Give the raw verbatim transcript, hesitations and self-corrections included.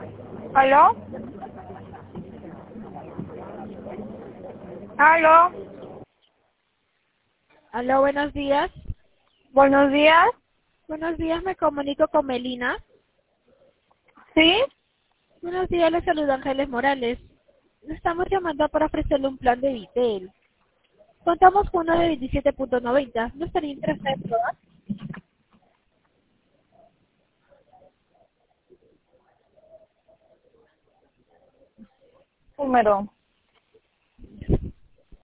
¿Aló? ¿Aló? Aló, buenos días. Buenos días. Buenos días, me comunico con Melina. ¿Sí? Buenos días, le saluda Ángeles Morales. Le estamos llamando para ofrecerle un plan de Vitel. Contamos con uno de veintisiete punto noventa. ¿No estaría interesado en probar? Número.